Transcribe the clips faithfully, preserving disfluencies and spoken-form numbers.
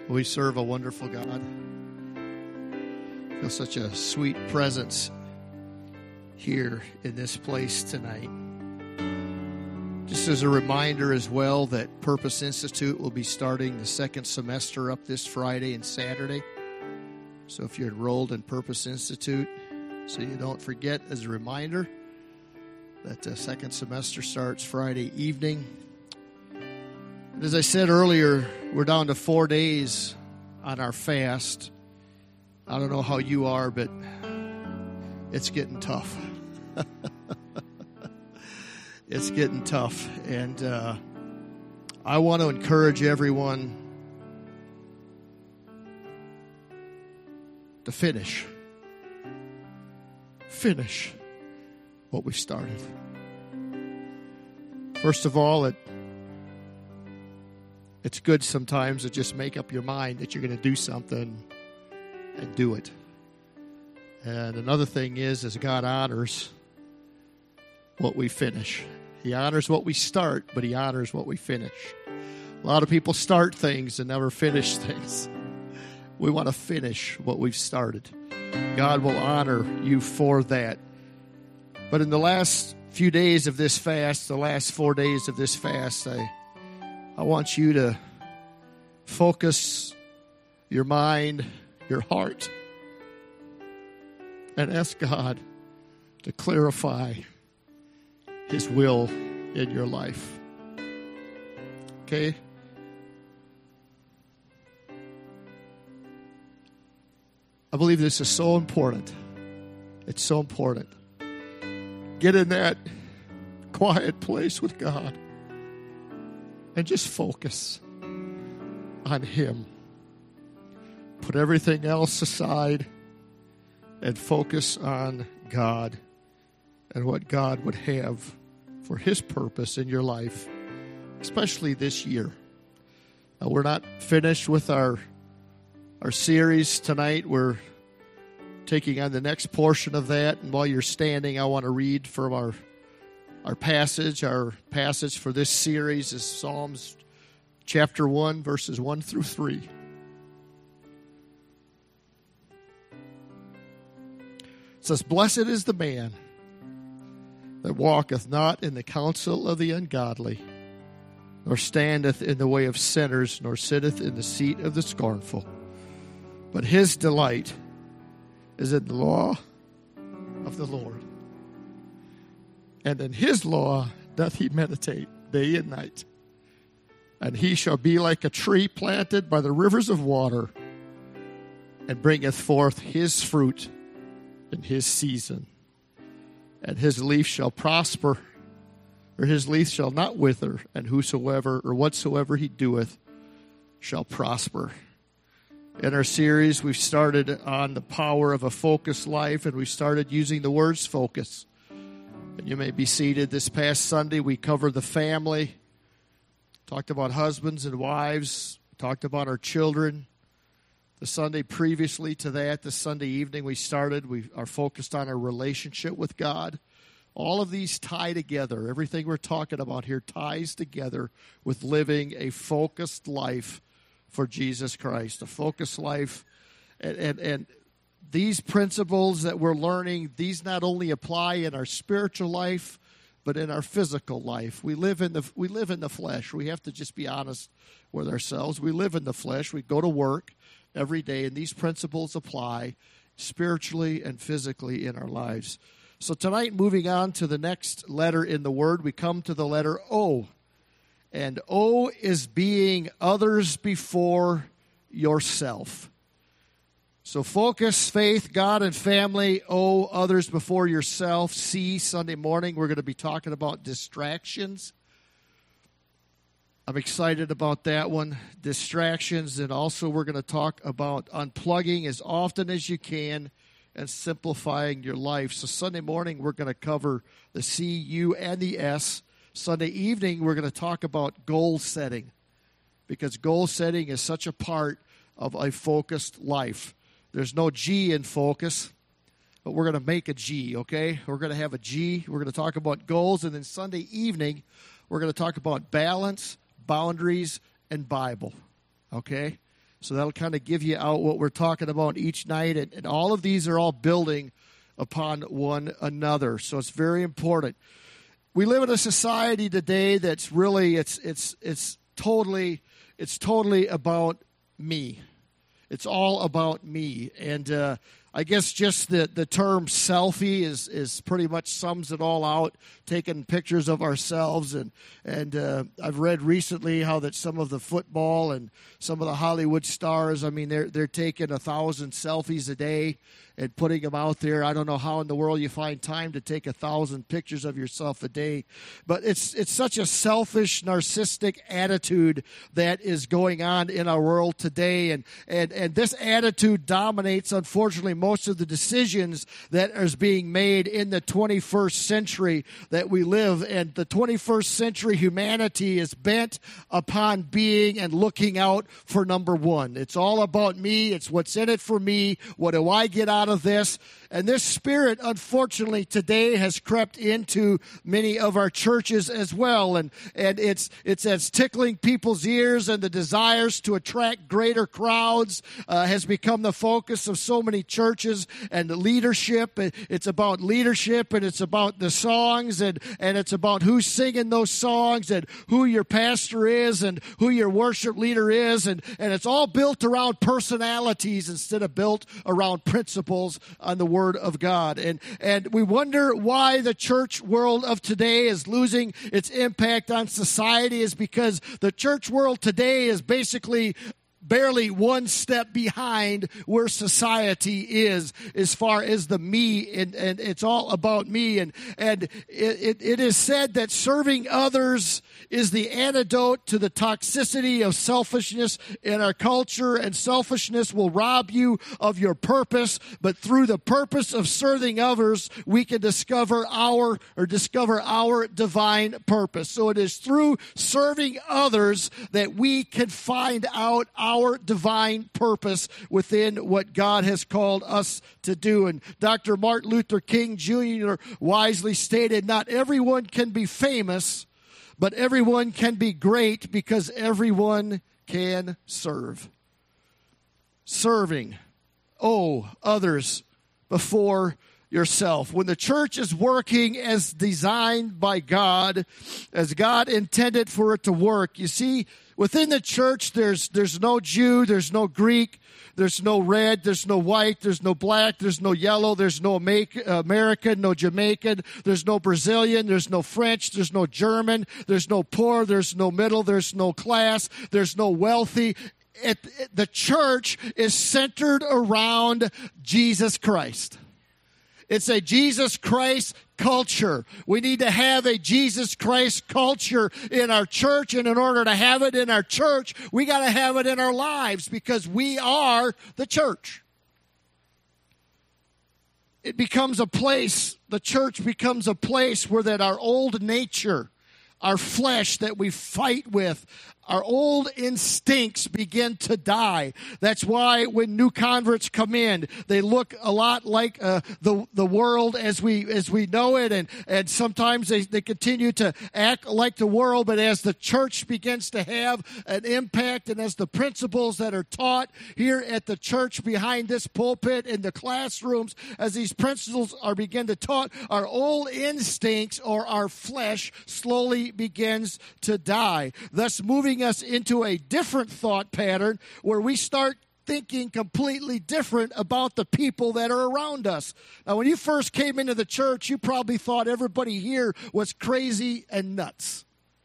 We serve a wonderful God. I feel such a sweet presence here in this place tonight. Just as a reminder as well that Purpose Institute will be starting the second semester up this Friday and Saturday. So if you're enrolled in Purpose Institute, so you don't forget, as a reminder, that the second semester starts Friday evening. And as I said earlier, we're down to four days on our fast. I don't know how you are, but it's getting tough. It's getting tough. And uh, I want to encourage everyone to finish. Finish what we started. First of all, it it's good sometimes to just make up your mind that you're going to do something and do it. And another thing is, is God honors what we finish. He honors what we start, but he honors what we finish. A lot of people start things and never finish things. We want to finish what we've started. God will honor you for that. But in the last few days of this fast, the last four days of this fast, I, I want you to focus your mind, your heart, and ask God to clarify his will in your life. Okay? I believe this is so important. It's so important. Get in that quiet place with God and just focus on him. Put everything else aside and focus on God and what God would have for his purpose in your life, especially this year. Now, we're not finished with our our series tonight. We're taking on the next portion of that. And while you're standing, I want to read from our our passage. Our passage for this series is Psalms chapter one, verses one through three. It says, "Blessed is the man that walketh not in the counsel of the ungodly, nor standeth in the way of sinners, nor sitteth in the seat of the scornful. But his delight is in the law of the Lord. And in his law doth he meditate day and night. And he shall be like a tree planted by the rivers of water, and bringeth forth his fruit in his season. And his leaf shall prosper, or his leaf shall not wither, and whosoever or whatsoever he doeth shall prosper." In our series, we've started on the power of a focused life, and we started using the words focus. And you may be seated. This past Sunday, we covered the family, talked about husbands and wives, talked about our children. The Sunday previously to that, the Sunday evening we started, we are focused on our relationship with God. All of these tie together. Everything we're talking about here ties together with living a focused life for Jesus Christ, a focused life. And, and, and these principles that we're learning, these not only apply in our spiritual life, but in our physical life. We live in the we live in the flesh. We have to just be honest with ourselves. We live in the flesh. We go to work every day, and these principles apply spiritually and physically in our lives. So tonight, moving on to the next letter in the word, we come to the letter O. And O is being others before yourself. So focus, faith, God, and family. O, others before yourself. C, Sunday morning, we're going to be talking about distractions. I'm excited about that one, distractions. And also we're going to talk about unplugging as often as you can and simplifying your life. So Sunday morning, we're going to cover the C, U, and the S. Sunday evening, we're going to talk about goal setting, because goal setting is such a part of a focused life. There's no G in focus, but we're going to make a G, okay? We're going to have a G. We're going to talk about goals, and then Sunday evening, we're going to talk about balance, boundaries, and Bible, okay? So that'll kind of give you out what we're talking about each night. And, and all of these are all building upon one another. So it's very important. We live in a society today that's really, it's it's it's totally, it's totally about me. It's all about me. And uh, I guess just the, the term selfie is, is pretty much sums it all out, taking pictures of ourselves. And, and uh, I've read recently how that some of the football and some of the Hollywood stars, I mean, they're, they're taking a thousand selfies a day and putting them out there. I don't know how in the world you find time to take a thousand pictures of yourself a day. But it's it's such a selfish, narcissistic attitude that is going on in our world today. And, and, and this attitude dominates, unfortunately, most of the decisions that is being made in the twenty-first century that we live. And the twenty-first century humanity is bent upon being and looking out for number one. It's all about me. It's what's in it for me. What do I get out of this? And this spirit, unfortunately, today has crept into many of our churches as well. And, and it's, it's as tickling people's ears, and the desires to attract greater crowds uh, has become the focus of so many churches and the leadership. It's about leadership, and it's about the songs, and, and it's about who's singing those songs, and who your pastor is, and who your worship leader is. And, and it's all built around personalities instead of built around principles on the Word of God. And and we wonder why the church world of today is losing its impact on society, is because the church world today is basically barely one step behind where society is as far as the me, and, and it's all about me. And, and it, it, it is said that serving others is the antidote to the toxicity of selfishness in our culture, and selfishness will rob you of your purpose. But through the purpose of serving others, we can discover our or discover our divine purpose. So it is through serving others that we can find out our Our divine purpose within what God has called us to do. And Doctor Martin Luther King Junior wisely stated, "Not everyone can be famous, but everyone can be great because everyone can serve." Serving, oh, others before yourself. When the church is working as designed by God, as God intended for it to work, you see, within the church, there's there's no Jew, there's no Greek, there's no red, there's no white, there's no black, there's no yellow, there's no American, no Jamaican, there's no Brazilian, there's no French, there's no German, there's no poor, there's no middle, there's no class, there's no wealthy. It, it, the church is centered around Jesus Christ. It's a Jesus Christ culture. We need to have a Jesus Christ culture in our church, and in order to have it in our church, we got to have it in our lives, because we are the church. It becomes a place, the church becomes a place where that our old nature, our flesh that we fight with, our old instincts begin to die. That's why when new converts come in, they look a lot like uh, the the world as we as we know it, and, and sometimes they, they continue to act like the world. But as the church begins to have an impact, and as the principles that are taught here at the church behind this pulpit in the classrooms, as these principles are begin to taught, our old instincts or our flesh slowly begins to die, thus moving us into a different thought pattern where we start thinking completely different about the people that are around us. Now, when you first came into the church, you probably thought everybody here was crazy and nuts.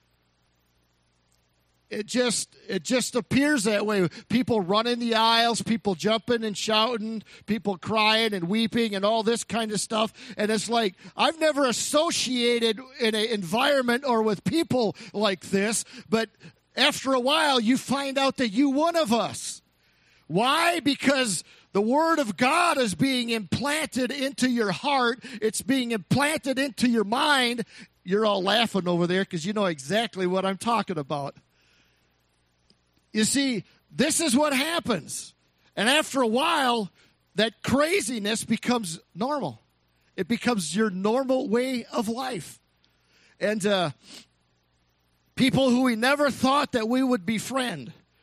It just it just appears that way. People running the aisles, people jumping and shouting, people crying and weeping and all this kind of stuff. And it's like, I've never associated in an environment or with people like this, but after a while, you find out that you one of us. Why? Because the Word of God is being implanted into your heart. It's being implanted into your mind. You're all laughing over there because you know exactly what I'm talking about. You see, this is what happens. And after a while, that craziness becomes normal. It becomes your normal way of life. And uh, people who we never thought that we would befriend,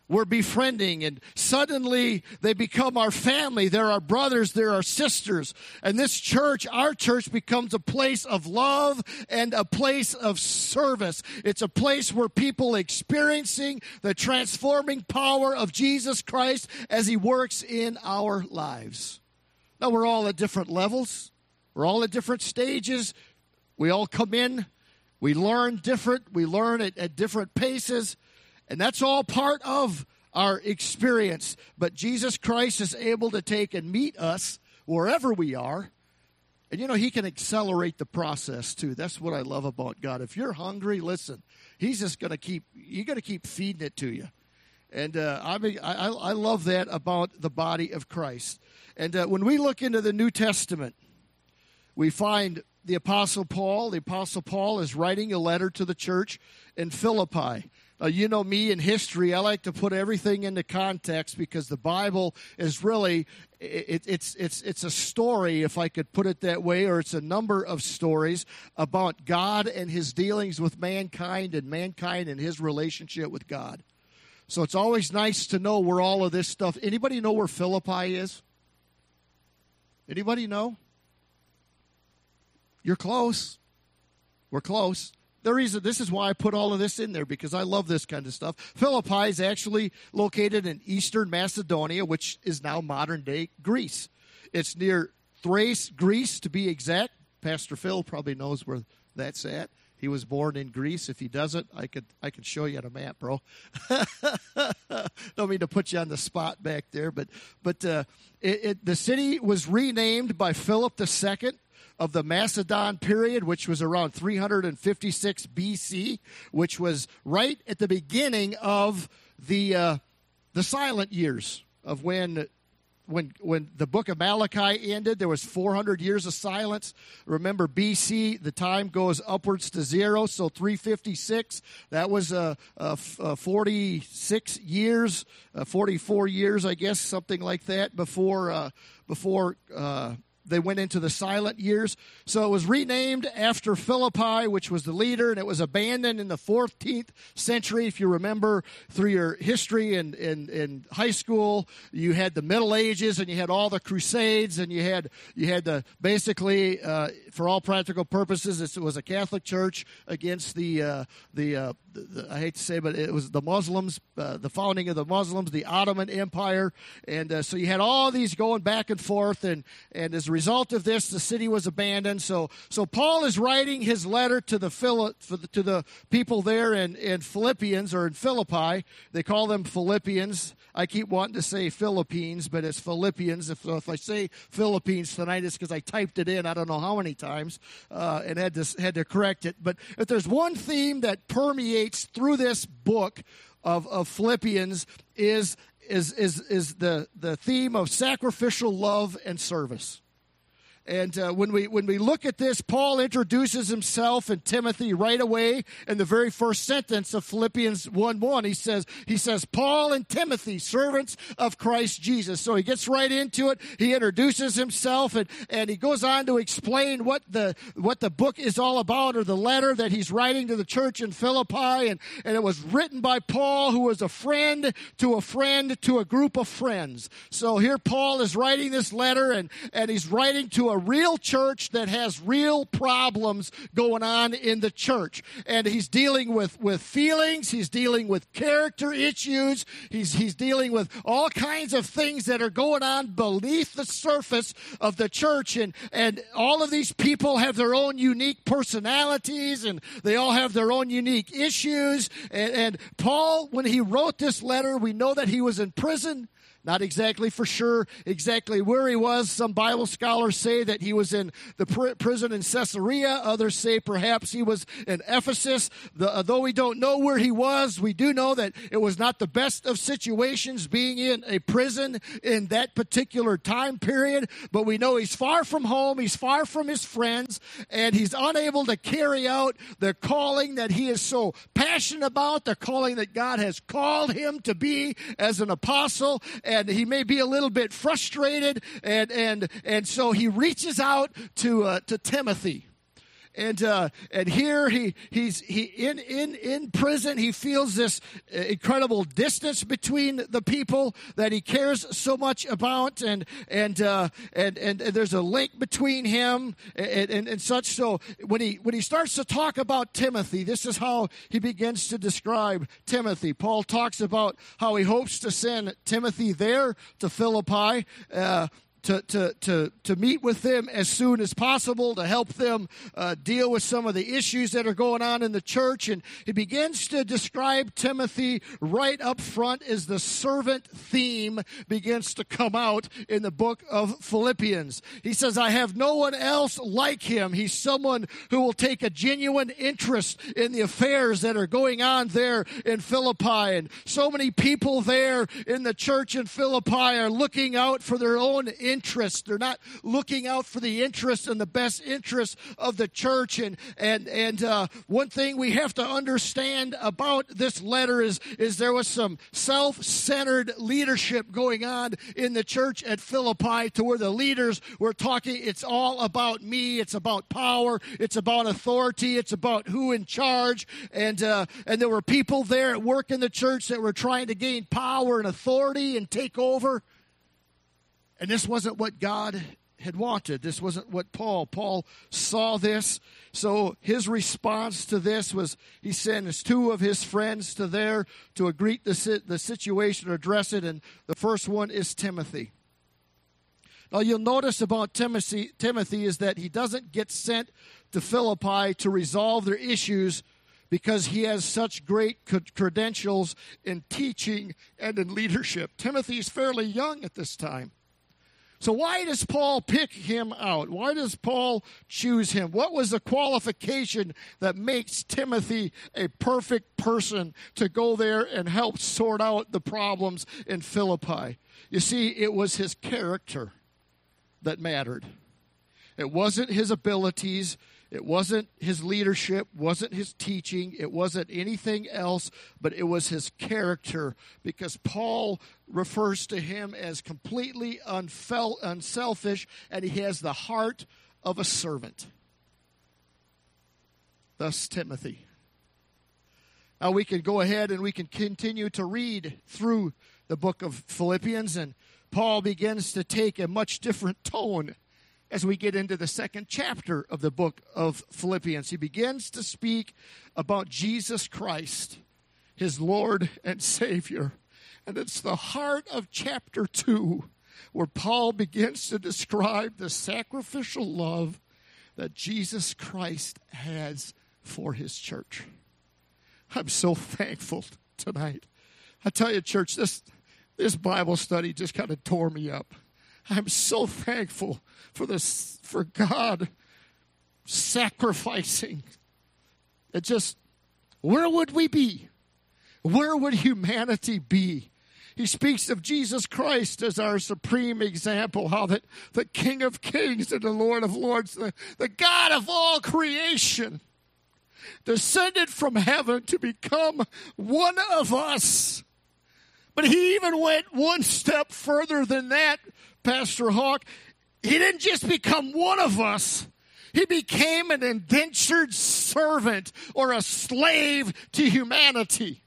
we're befriending, and suddenly they become our family. They're our brothers, they're our sisters. And this church, our church, becomes a place of love and a place of service. It's a place where people are experiencing the transforming power of Jesus Christ as he works in our lives. Now, we're all at different levels. We're all at different stages. We all come in. We learn different. We learn at, at different paces. And that's all part of our experience. But Jesus Christ is able to take and meet us wherever we are. And, you know, he can accelerate the process, too. That's what I love about God. If you're hungry, listen, he's just going to keep, you're going to keep feeding it to you. And uh, I, mean, I, I love that about the body of Christ. And uh, when we look into the New Testament, we find the Apostle Paul. The Apostle Paul is writing a letter to the church in Philippi. Uh, you know me in history, I like to put everything into context because the Bible is really, it, it's, it's, it's a story, if I could put it that way, or it's a number of stories about God and his dealings with mankind and mankind and his relationship with God. So it's always nice to know where all of this stuff, anybody know where Philippi is? Anybody know? You're close. We're close. The reason, this is why I put all of this in there, because I love this kind of stuff. Philippi is actually located in eastern Macedonia, which is now modern-day Greece. It's near Thrace, Greece, to be exact. Pastor Phil probably knows where that's at. He was born in Greece. If he doesn't, I could I could show you on a map, bro. Don't mean to put you on the spot back there, but but uh, it, it, the city was renamed by Philip the Second of the Macedon period, which was around three hundred fifty-six B C, which was right at the beginning of the uh, the silent years of when when when the book of Malachi ended. There was four hundred years of silence. Remember, B C, the time goes upwards to zero, so three fifty-six, that was uh, uh, uh, forty-six years, uh, forty-four years, I guess, something like that, before uh, before. Uh, They went into the silent years. So it was renamed after Philippi, which was the leader, and it was abandoned in the fourteenth century. If you remember through your history in, in, in high school, you had the Middle Ages, and you had all the Crusades, and you had you had the basically, uh, for all practical purposes, it was a Catholic church against the uh, the, uh, the, the I hate to say, but it was the Muslims, uh, the founding of the Muslims, the Ottoman Empire, and uh, so you had all these going back and forth, and and as a result of this, the city was abandoned. So, so Paul is writing his letter to the Phil, to the people there in, in Philippians, or in Philippi. They call them Philippians. I keep wanting to say Philippines, but it's Philippians. If, if I say Philippines tonight, it's because I typed it in I don't know how many times uh, and had to had to correct it. But if there's one theme that permeates through this book of, of Philippians, is is is is the the theme of sacrificial love and service. And uh, when we when we look at this, Paul introduces himself and Timothy right away in the very first sentence of Philippians one one. He says, he says, Paul and Timothy, servants of Christ Jesus. So he gets right into it. He introduces himself, and, and he goes on to explain what the what the book is all about, or the letter that he's writing to the church in Philippi. And, and it was written by Paul, who was a friend to a friend to a group of friends. So here Paul is writing this letter, and, and he's writing to a A real church that has real problems going on in the church. And he's dealing with, with feelings. He's dealing with character issues. He's, he's dealing with all kinds of things that are going on beneath the surface of the church. And, and all of these people have their own unique personalities, and they all have their own unique issues. And, and Paul, when he wrote this letter, we know that he was in prison. Not exactly for sure exactly where he was. Some Bible scholars say that he was in the pr- prison in Caesarea. Others say perhaps he was in Ephesus. The, uh, though we don't know where he was, we do know that it was not the best of situations being in a prison in that particular time period. But we know he's far from home. He's far from his friends. And he's unable to carry out the calling that he is so passionate about, the calling that God has called him to be as an apostle. And And he may be a little bit frustrated, and and and so he reaches out to uh, to Timothy, and uh, and here he he's he in in in prison. He feels this incredible distance between the people that he cares so much about, and and uh, and, and and there's a link between him and, and and such. So when he when he starts to talk about Timothy, this is how he begins to describe Timothy. Paul talks about how he hopes to send Timothy there to Philippi. Uh, To, to, to, to meet with them as soon as possible, to help them uh, deal with some of the issues that are going on in the church. And he begins to describe Timothy right up front as the servant theme begins to come out in the book of Philippians. He says, I have no one else like him. He's someone who will take a genuine interest in the affairs that are going on there in Philippi. And so many people there in the church in Philippi are looking out for their own interest. Interest. They're not looking out for the interest and the best interest of the church. And and and uh, one thing we have to understand about this letter is is there was some self-centered leadership going on in the church at Philippi, to where the leaders were talking. It's all about me. It's about power. It's about authority. It's about who in charge. And uh, and there were people there at work in the church that were trying to gain power and authority and take over. And this wasn't what God had wanted. This wasn't what Paul, Paul saw this. So his response to this was, he sends two of his friends to there to greet the, the situation or address it. And the first one is Timothy. Now you'll notice about Timothy, Timothy is that he doesn't get sent to Philippi to resolve their issues because he has such great credentials in teaching and in leadership. Timothy's fairly young at this time. So why does Paul pick him out? Why does Paul choose him? What was the qualification that makes Timothy a perfect person to go there and help sort out the problems in Philippi? You see, it was his character that mattered. It wasn't his abilities. It wasn't his leadership, wasn't his teaching, it wasn't anything else, but it was his character, because Paul refers to him as completely unfel- unselfish, and he has the heart of a servant. Thus, Timothy. Now, we can go ahead and we can continue to read through the book of Philippians, and Paul begins to take a much different tone as we get into the second chapter of the book of Philippians. He begins to speak about Jesus Christ, his Lord and Savior. And it's the heart of chapter two where Paul begins to describe the sacrificial love that Jesus Christ has for his church. I'm so thankful tonight. I tell you, church, this, this Bible study just kind of tore me up. I'm so thankful for this, for God sacrificing. It just, where would we be? Where would humanity be? He speaks of Jesus Christ as our supreme example, how that the King of Kings and the Lord of Lords, the, the God of all creation, descended from heaven to become one of us. But he even went one step further than that, Pastor Hawk. He didn't just become one of us. He became an indentured servant or a slave to humanity.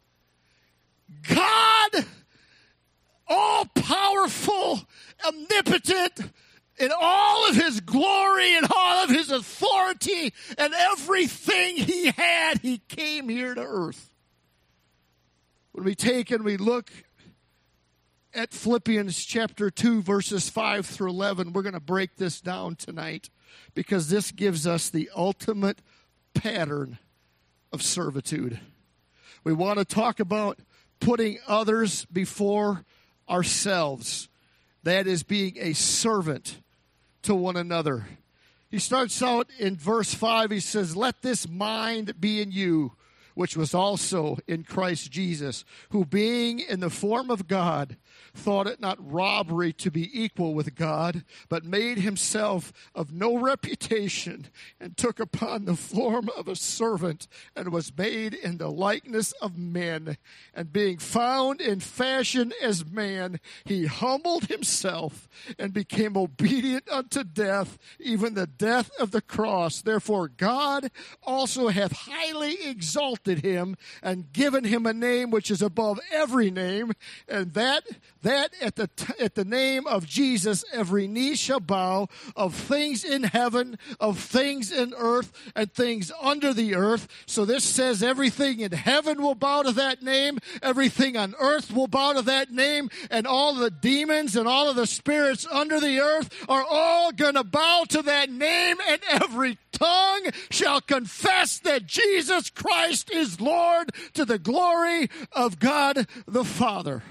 God, all-powerful, omnipotent, in all of his glory and all of his authority and everything he had, he came here to earth. When we take and we look at Philippians chapter two, verses five through eleven, we're going to break this down tonight because this gives us the ultimate pattern of servitude. We want to talk about putting others before ourselves. That is being a servant to one another. He starts out in verse five. He says, "Let this mind be in you, which was also in Christ Jesus, who being in the form of God, thought it not robbery to be equal with God, but made himself of no reputation, and took upon the form of a servant, and was made in the likeness of men. And being found in fashion as man, he humbled himself and became obedient unto death, even the death of the cross. Therefore God also hath highly exalted him, and given him a name which is above every name, and that that at the t- at the name of Jesus every knee shall bow, of things in heaven, of things in earth, and things under the earth. So this says everything in heaven will bow to that name, everything on earth will bow to that name, and all the demons and all of the spirits under the earth are all going to bow to that name, and every tongue shall confess that Jesus Christ is Lord, to the glory of God the Father.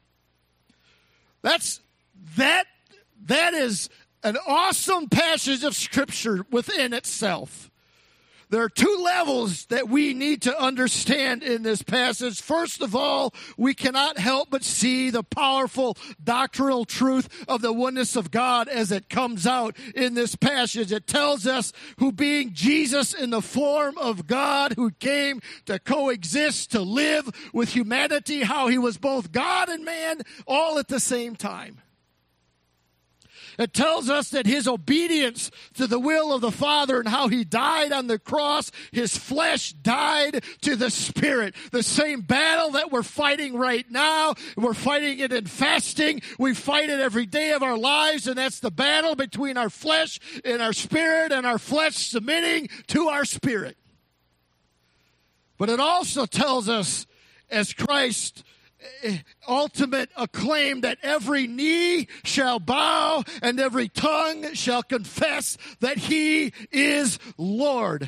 That's that that is an awesome passage of Scripture within itself. There are two levels that we need to understand in this passage. First of all, we cannot help but see the powerful doctrinal truth of the oneness of God as it comes out in this passage. It tells us who being Jesus in the form of God, who came to coexist, to live with humanity, how he was both God and man all at the same time. It tells us that his obedience to the will of the Father and how he died on the cross, his flesh died to the Spirit. The same battle that we're fighting right now, we're fighting it in fasting. We fight it every day of our lives, and that's the battle between our flesh and our spirit, and our flesh submitting to our spirit. But it also tells us, as Christ ultimate acclaim, that every knee shall bow and every tongue shall confess that he is Lord.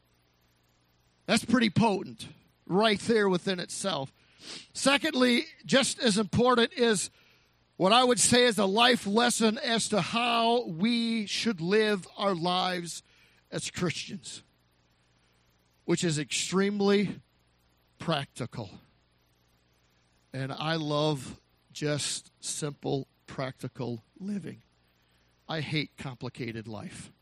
That's pretty potent right there within itself. Secondly, just as important is what I would say is a life lesson as to how we should live our lives as Christians, which is extremely practical. And I love just simple, practical living. I hate complicated life.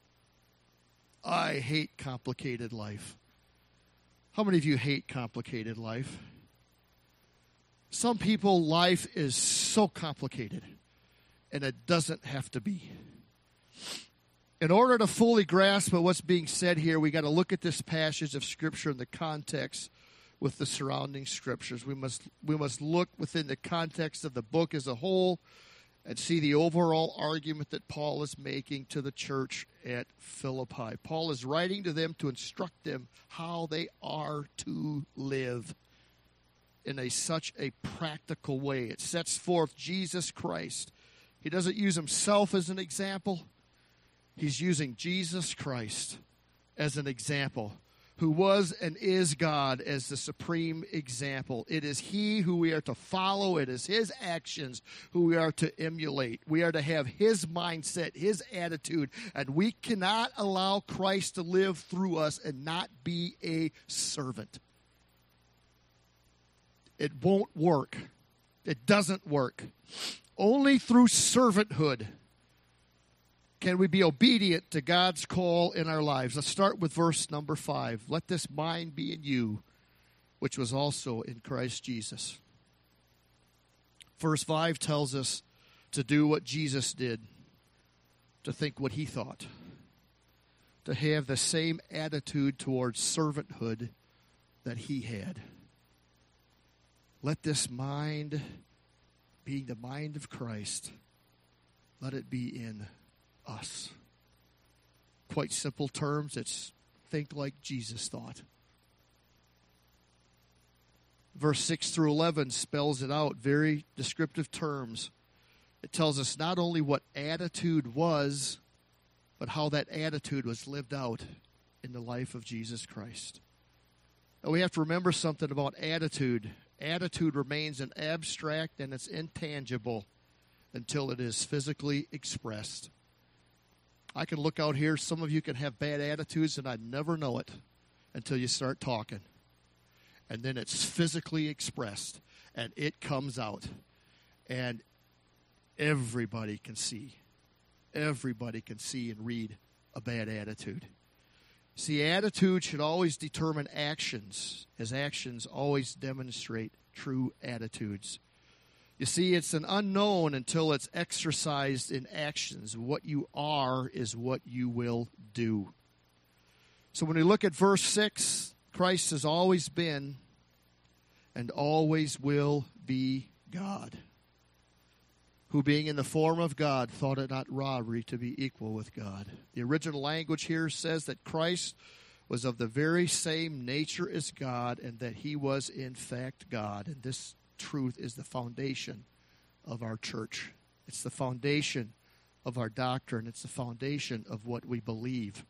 I hate complicated life. How many of you hate complicated life? Some people, life is so complicated, and it doesn't have to be. In order to fully grasp what's being said here, we got to look at this passage of Scripture in the context with the surrounding Scriptures. We must we must look within the context of the book as a whole and see the overall argument that Paul is making to the church at Philippi. Paul is writing to them to instruct them how they are to live in a such a practical way. It sets forth Jesus Christ. He doesn't use himself as an example. He's using Jesus Christ as an example, who was and is God, as the supreme example. It is he who we are to follow. It is his actions who we are to emulate. We are to have his mindset, his attitude, and we cannot allow Christ to live through us and not be a servant. It won't work. It doesn't work. Only through servanthood can we be obedient to God's call in our lives. Let's start with verse number five. Let this mind be in you, which was also in Christ Jesus. Verse five tells us to do what Jesus did, to think what he thought, to have the same attitude towards servanthood that he had. Let this mind, being the mind of Christ, let it be in us. Quite simple terms. It's think like Jesus thought. Verse six through eleven spells it out, very descriptive terms. It tells us not only what attitude was, but how that attitude was lived out in the life of Jesus Christ. Now we have to remember something about attitude. Attitude remains an abstract and it's intangible until it is physically expressed. I can look out here. Some of you can have bad attitudes, and I'd never know it until you start talking. and then it's physically expressed, and it comes out. And everybody can see. Everybody can see and read a bad attitude. See, attitude should always determine actions, as actions always demonstrate true attitudes. You see, it's an unknown until it's exercised in actions. What you are is what you will do. So when we look at verse six, Christ has always been and always will be God, who being in the form of God thought it not robbery to be equal with God. The original language here says that Christ was of the very same nature as God and that he was in fact God. And this truth is the foundation of our church. It's the foundation of our doctrine. It's the foundation of what we believe.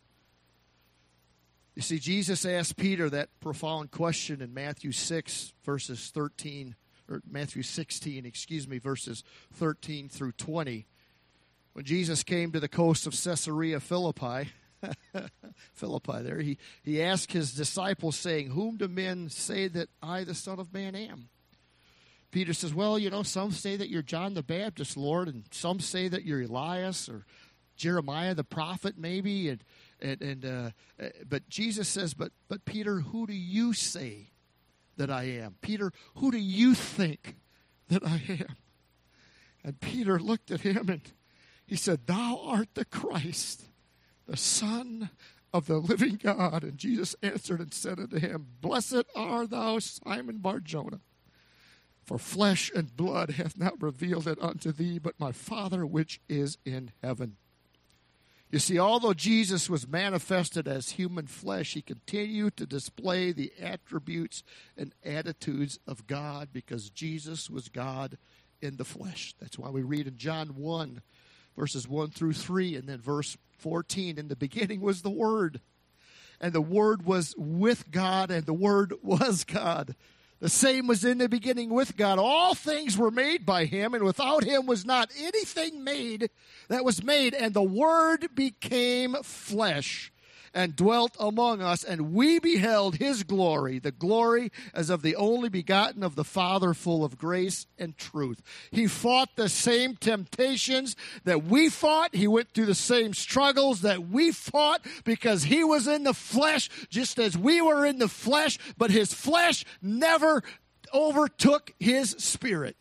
You see, Jesus asked Peter that profound question in Matthew six, verses thirteen or Matthew sixteen, excuse me, verses thirteen through twenty. When Jesus came to the coast of Caesarea Philippi, Philippi there, he, he asked his disciples, saying, "Whom do men say that I, the Son of Man, am?" Peter says, "Well, you know, some say that you're John the Baptist, Lord, and some say that you're Elias or Jeremiah the prophet, maybe." And and and uh, but Jesus says, "But but Peter, who do you say that I am?" Peter, who do you think that I am? And Peter looked at him and he said, "Thou art the Christ, the Son of the living God." And Jesus answered and said unto him, "Blessed art thou, Simon Bar-Jonah, for flesh and blood hath not revealed it unto thee, but my Father which is in heaven." You see, although Jesus was manifested as human flesh, he continued to display the attributes and attitudes of God because Jesus was God in the flesh. That's why we read in John one, verses one through three, and then verse fourteen, "In the beginning was the Word, and the Word was with God, and the Word was God. The same was in the beginning with God. All things were made by him, and without him was not anything made that was made. And the Word became flesh and dwelt among us, and we beheld his glory, the glory as of the only begotten of the Father, full of grace and truth." He fought the same temptations that we fought. He went through the same struggles that we fought because he was in the flesh just as we were in the flesh, but his flesh never overtook his spirit.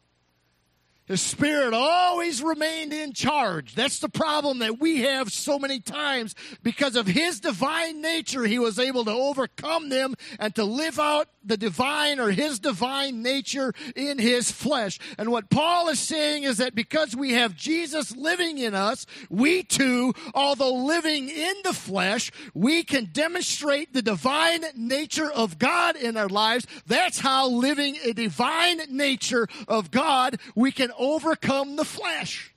His spirit always remained in charge. That's the problem that we have so many times. Because of his divine nature, he was able to overcome them and to live out the divine or his divine nature in his flesh. And what Paul is saying is that because we have Jesus living in us, we too, although living in the flesh, we can demonstrate the divine nature of God in our lives. That's how living a divine nature of God, we can overcome the flesh.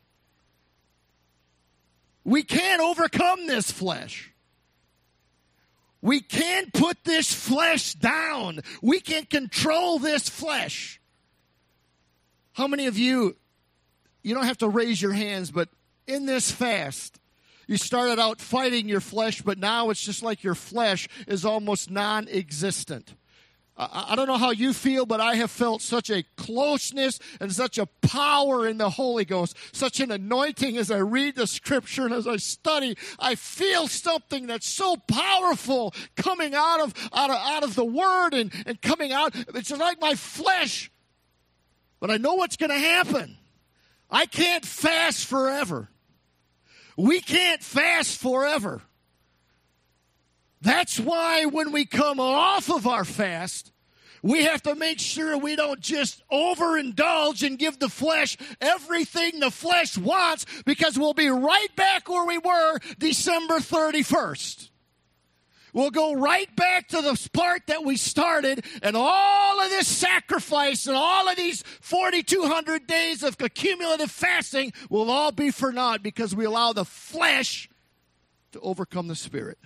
We can't overcome this flesh. We can't put this flesh down. We can control this flesh. How many of you, you don't have to raise your hands, but in this fast, you started out fighting your flesh, but now it's just like your flesh is almost non-existent. I don't know how you feel, but I have felt such a closeness and such a power in the Holy Ghost, such an anointing as I read the Scripture and as I study. I feel something that's so powerful coming out of out of, out of the Word and, and coming out. It's like my flesh, but I know what's going to happen. I can't fast forever. We can't fast forever. That's why when we come off of our fast, we have to make sure we don't just overindulge and give the flesh everything the flesh wants, because we'll be right back where we were December thirty-first. We'll go right back to the part that we started, and all of this sacrifice and all of these forty-two hundred days of cumulative fasting will all be for naught because we allow the flesh to overcome the spirit.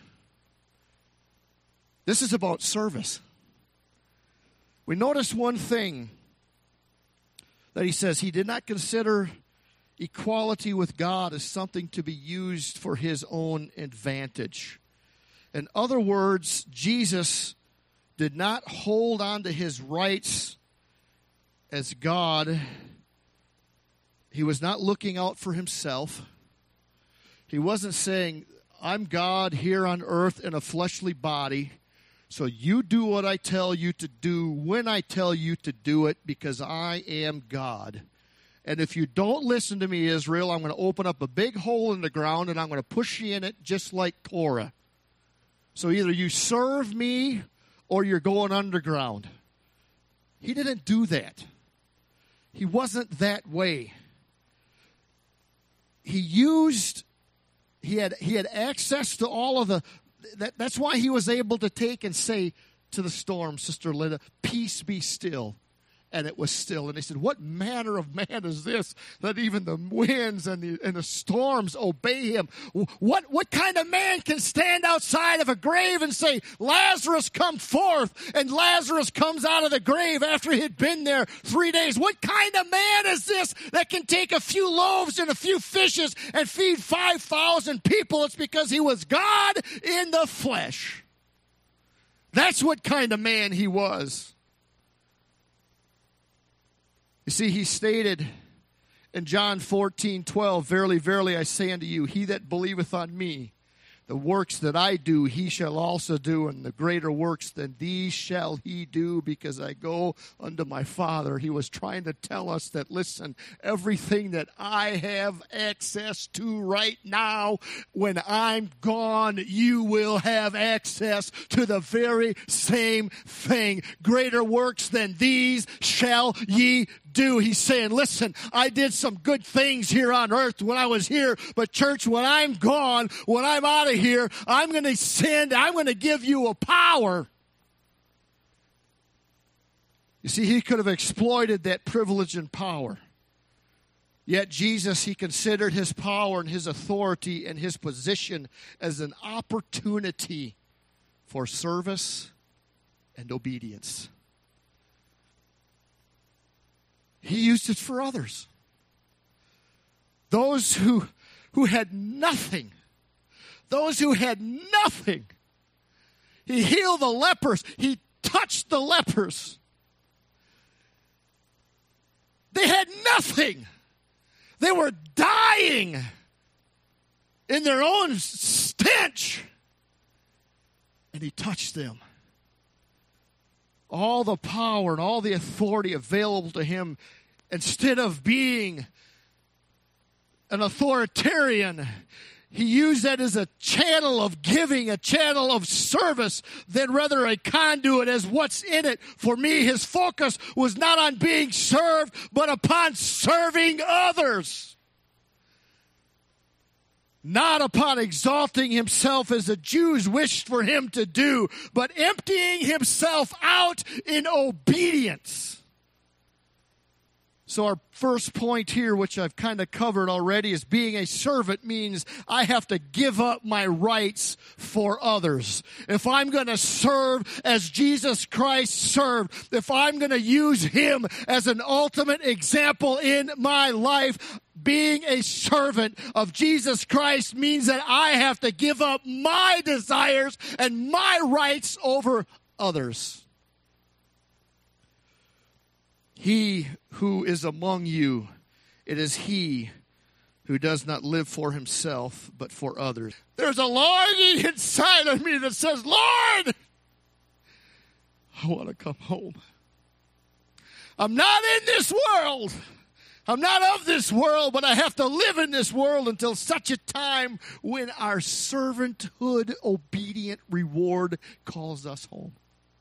This is about service. We notice one thing that he says. He did not consider equality with God as something to be used for his own advantage. In other words, Jesus did not hold on to his rights as God. He was not looking out for himself. He wasn't saying, I'm God here on earth in a fleshly body, so you do what I tell you to do when I tell you to do it, because I am God. And if you don't listen to me, Israel, I'm going to open up a big hole in the ground and I'm going to push you in it just like Korah. So either you serve me or you're going underground. He didn't do that. He wasn't that way. He used, he had he had access to all of the, that, that's why he was able to take and say to the storm, Sister Linda, peace be still. And it was still. And they said, what manner of man is this, that even the winds and the, and the storms obey him? What, what kind of man can stand outside of a grave and say, Lazarus, come forth? And Lazarus comes out of the grave after he had been there three days. What kind of man is this that can take a few loaves and a few fishes and feed five thousand people? It's because he was God in the flesh. That's what kind of man he was. You see, he stated in John fourteen twelve, verily, verily, I say unto you, he that believeth on me, the works that I do, he shall also do, and the greater works than these shall he do, because I go unto my Father. He was trying to tell us that, listen, everything that I have access to right now, when I'm gone, you will have access to the very same thing. Greater works than these shall ye do. He's saying, listen, I did some good things here on earth when I was here, but church, when I'm gone, when I'm out of here, I'm going to send, I'm going to give you a power. You see, he could have exploited that privilege and power. Yet Jesus, he considered his power and his authority and his position as an opportunity for service and obedience. He used it for others. Those who, who had nothing. Those who had nothing. He healed the lepers. He touched the lepers. They had nothing. They were dying in their own stench. And he touched them. All the power and all the authority available to him, instead of being an authoritarian, he used that as a channel of giving, a channel of service, than rather a conduit as what's in it. For me, his focus was not on being served, but upon serving others. Not upon exalting himself as the Jews wished for him to do, but emptying himself out in obedience. So our first point here, which I've kind of covered already, is being a servant means I have to give up my rights for others. If I'm going to serve as Jesus Christ served, if I'm going to use him as an ultimate example in my life, being a servant of Jesus Christ means that I have to give up my desires and my rights over others. He who is among you, it is he who does not live for himself, but for others. There's a longing inside of me that says, Lord, I want to come home. I'm not in this world. I'm not of this world, but I have to live in this world until such a time when our servanthood, obedient reward calls us home.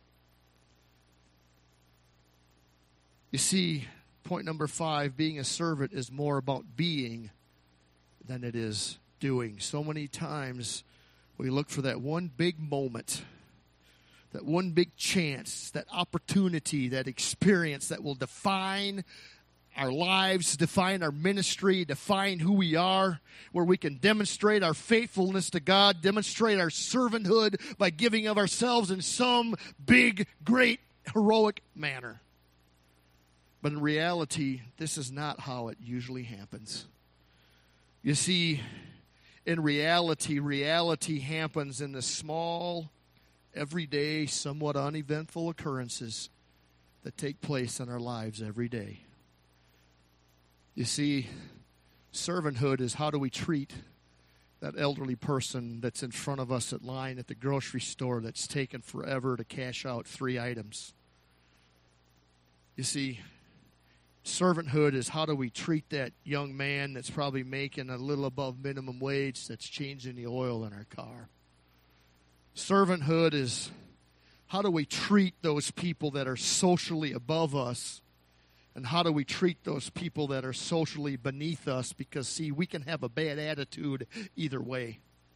You see, point number five, being a servant is more about being than it is doing. So many times we look for that one big moment, that one big chance, that opportunity, that experience that will define our lives, define our ministry, define who we are, where we can demonstrate our faithfulness to God, demonstrate our servanthood by giving of ourselves in some big, great, heroic manner. But in reality, this is not how it usually happens. You see, in reality, reality happens in the small, everyday, somewhat uneventful occurrences that take place in our lives every day. You see, servanthood is how do we treat that elderly person that's in front of us at line at the grocery store that's taken forever to cash out three items. You see, servanthood is how do we treat that young man that's probably making a little above minimum wage that's changing the oil in our car. Servanthood is how do we treat those people that are socially above us, and how do we treat those people that are socially beneath us? Because, see, we can have a bad attitude either way.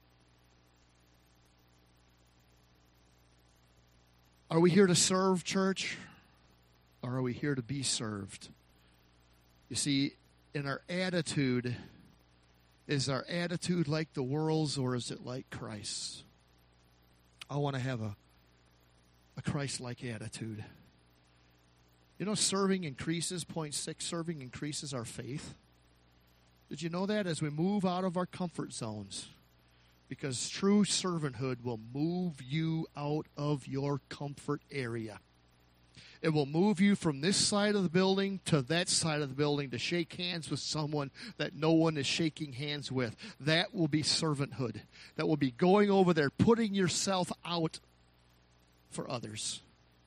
Are we here to serve, church? Or are we here to be served? You see, in our attitude, is our attitude like the world's, or is it like Christ's? I want to have a, a Christ-like attitude. You know, serving increases, point six, serving increases our faith. Did you know that? As we move out of our comfort zones, because true servanthood will move you out of your comfort area. It will move you from this side of the building to that side of the building to shake hands with someone that no one is shaking hands with. That will be servanthood. That will be going over there, putting yourself out for others.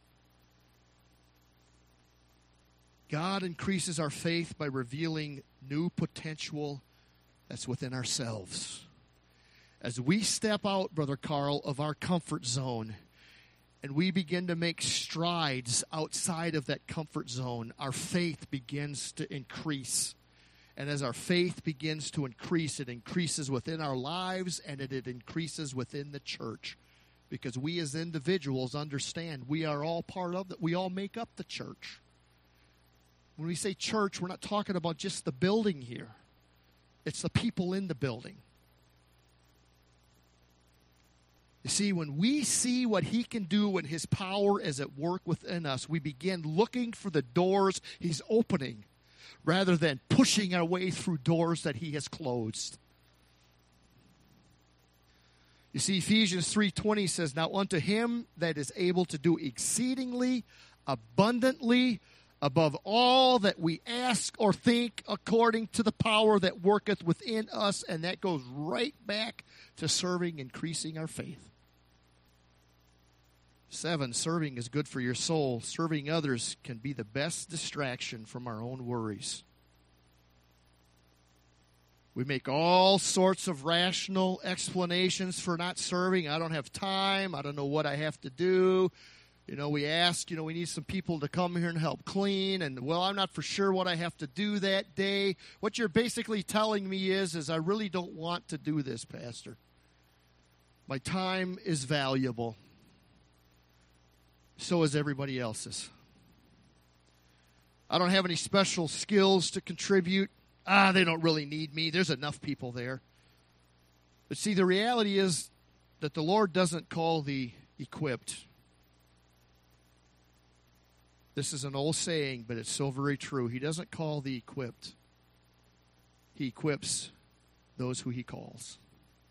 God increases our faith by revealing new potential that's within ourselves. As we step out, Brother Carl, of our comfort zone, and we begin to make strides outside of that comfort zone, our faith begins to increase. And as our faith begins to increase, it increases within our lives, and it, it increases within the church. Because we as individuals understand we are all part of it. We all make up the church. When we say church, we're not talking about just the building here. It's the people in the building. You see, when we see what he can do when his power is at work within us, we begin looking for the doors he's opening rather than pushing our way through doors that he has closed. You see, Ephesians three twenty says, "Now unto him that is able to do exceedingly abundantly above all that we ask or think, according to the power that worketh within us." And that goes right back to serving, increasing our faith. Seven, serving is good for your soul. Serving others can be the best distraction from our own worries. We make all sorts of rational explanations for not serving. I don't have time. I don't know what I have to do. You know, we ask, you know, we need some people to come here and help clean. And, well, I'm not for sure what I have to do that day. What you're basically telling me is, is I really don't want to do this, Pastor. My time is valuable. So is everybody else's. I don't have any special skills to contribute. Ah, they don't really need me. There's enough people there. But see, the reality is that the Lord doesn't call the equipped. This is an old saying, but it's so very true. He doesn't call the equipped. He equips those who he calls.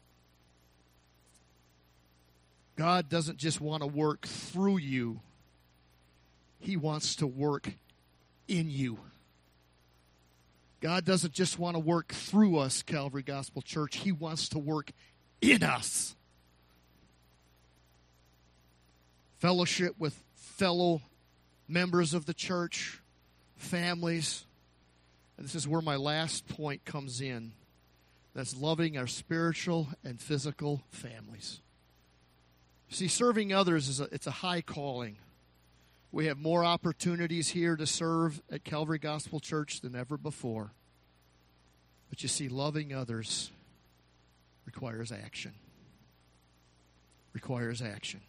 God doesn't just want to work through you. He wants to work in you. God doesn't just want to work through us, Calvary Gospel Church. He wants to work in us. Fellowship with fellow members of the church, families. And this is where my last point comes in. That's loving our spiritual and physical families. See, serving others, is a, it's a high calling. We have more opportunities here to serve at Calvary Gospel Church than ever before. But you see, loving others requires action. Requires action.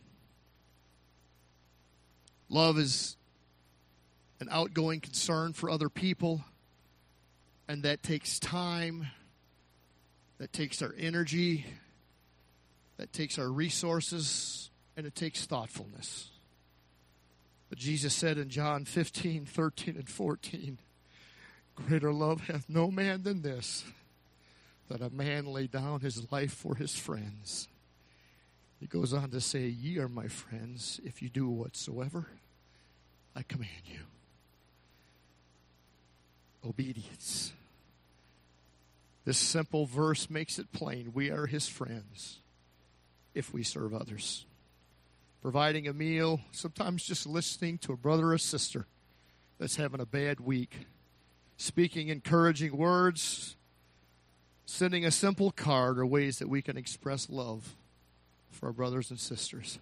Love is an outgoing concern for other people, and that takes time, that takes our energy, that takes our resources, and it takes thoughtfulness. But Jesus said in John fifteen, thirteen, and fourteen, "Greater love hath no man than this, that a man lay down his life for his friends." He goes on to say, ye are my friends if you do whatsoever I command you. Obedience. This simple verse makes it plain. We are his friends if we serve others. Providing a meal, sometimes just listening to a brother or sister that's having a bad week. Speaking encouraging words, sending a simple card are ways that we can express love for our brothers and sisters.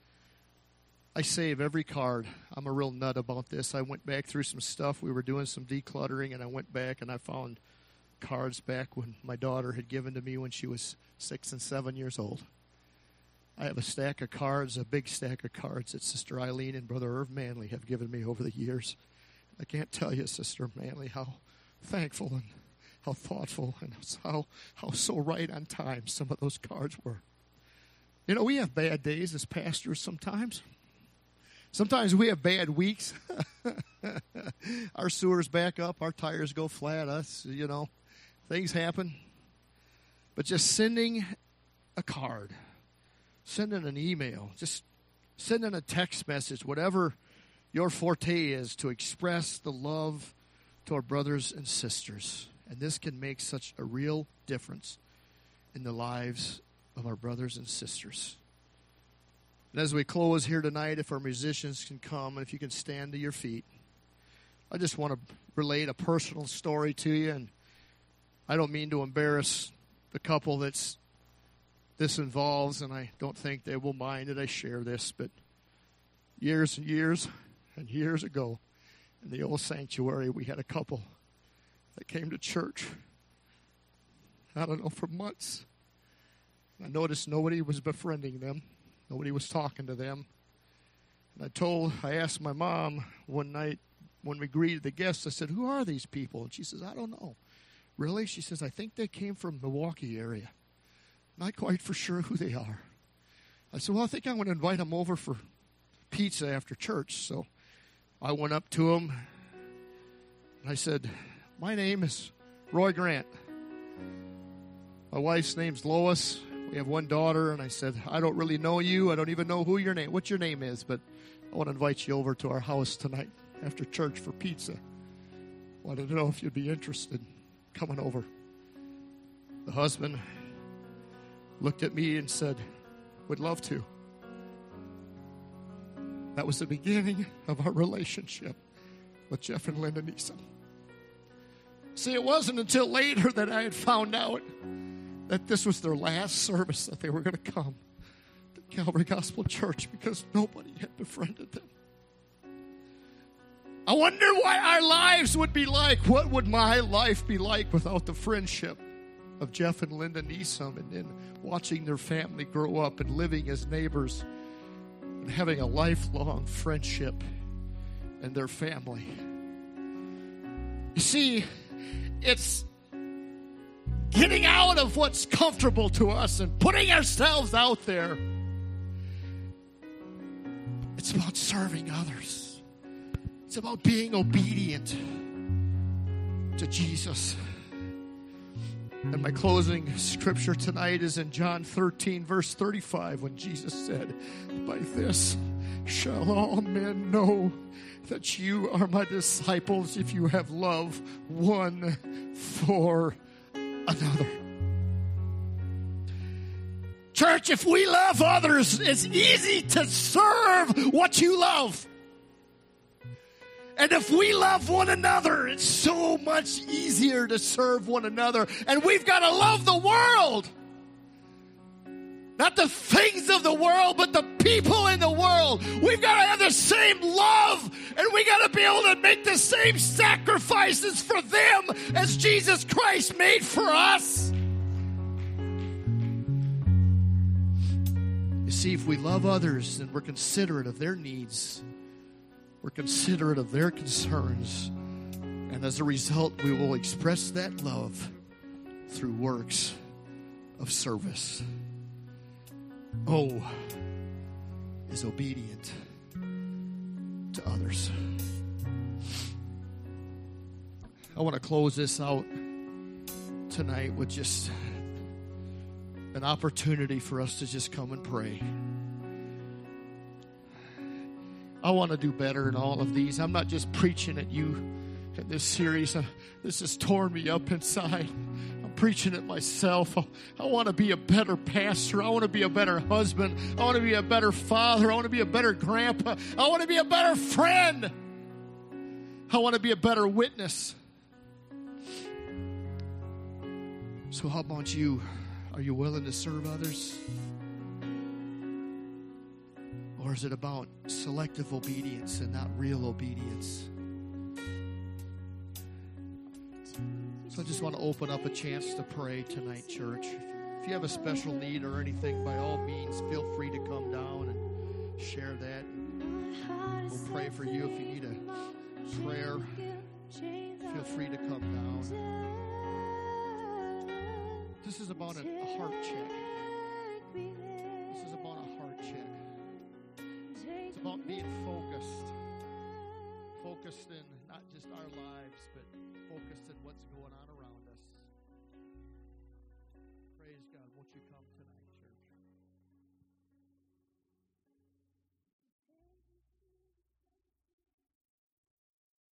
I save every card. I'm a real nut about this. I went back through some stuff. We were doing some decluttering, and I went back and I found cards back when my daughter had given to me when she was six and seven years old. I have a stack of cards, a big stack of cards that Sister Eileen and Brother Irv Manley have given me over the years. I can't tell you, Sister Manley, how thankful and how thoughtful and how, how so right on time some of those cards were. You know, we have bad days as pastors sometimes. Sometimes we have bad weeks. Our sewers back up, our tires go flat, us, you know, things happen. But just sending a card, sending an email, just sending a text message, whatever your forte is, to express the love to our brothers and sisters. And this can make such a real difference in the lives of our brothers and sisters. And as we close here tonight, if our musicians can come, and if you can stand to your feet, I just want to relate a personal story to you. And I don't mean to embarrass the couple that's this involves, and I don't think they will mind that I share this, but years and years and years ago in the old sanctuary, we had a couple that came to church, I don't know, for months. I noticed nobody was befriending them. Nobody was talking to them. And I told, I asked my mom one night when we greeted the guests, I said, who are these people? And she says, I don't know. Really? She says, I think they came from Milwaukee area. Not quite for sure who they are. I said, well, I think I'm going to invite them over for pizza after church. So I went up to them, and I said, my name is Roy Grant. My wife's name's Lois. We have one daughter, and I said, I don't really know you. I don't even know who your name, what your name is, but I want to invite you over to our house tonight after church for pizza. Wanted to know if you'd be interested in coming over. The husband looked at me and said, would love to. That was the beginning of our relationship with Jeff and Linda Neeson. See, it wasn't until later that I had found out that this was their last service that they were going to come to Calvary Gospel Church because nobody had befriended them. I wonder what our lives would be like. What would my life be like without the friendship of Jeff and Linda Neeson, and then watching their family grow up and living as neighbors and having a lifelong friendship in their family. You see, it's getting out of what's comfortable to us and putting ourselves out there. It's about serving others. It's about being obedient to Jesus. And my closing scripture tonight is in John thirteen, verse thirty-five, when Jesus said, by this shall all men know that you are my disciples if you have love one for another. Church, if we love others, it's easy to serve what you love. And if we love one another, it's so much easier to serve one another. And we've got to love the world. Not the things of the world, but the people in the world. We've got to have the same love, and we got to be able to make the same sacrifices for them as Jesus Christ made for us. You see, if we love others, then we're considerate of their needs. We're considerate of their concerns. And as a result, we will express that love through works of service. Oh, is obedient to others. I want to close this out tonight with just an opportunity for us to just come and pray. I want to do better in all of these. I'm not just preaching at you in this series. Uh, this has torn me up inside. I'm preaching it myself. I, I want to be a better pastor. I want to be a better husband. I want to be a better father. I want to be a better grandpa. I want to be a better friend. I want to be a better witness. So how about you? Are you willing to serve others? Or is it about selective obedience and not real obedience? So I just want to open up a chance to pray tonight, church. If you have a special need or anything, by all means, feel free to come down and share that. We'll pray for you. If you need a prayer, feel free to come down. This is about a, a heart check. This is about a heart check. It's about being focused. Focused in not just our lives, but focused in what's going on around us. Praise God. Won't you come tonight?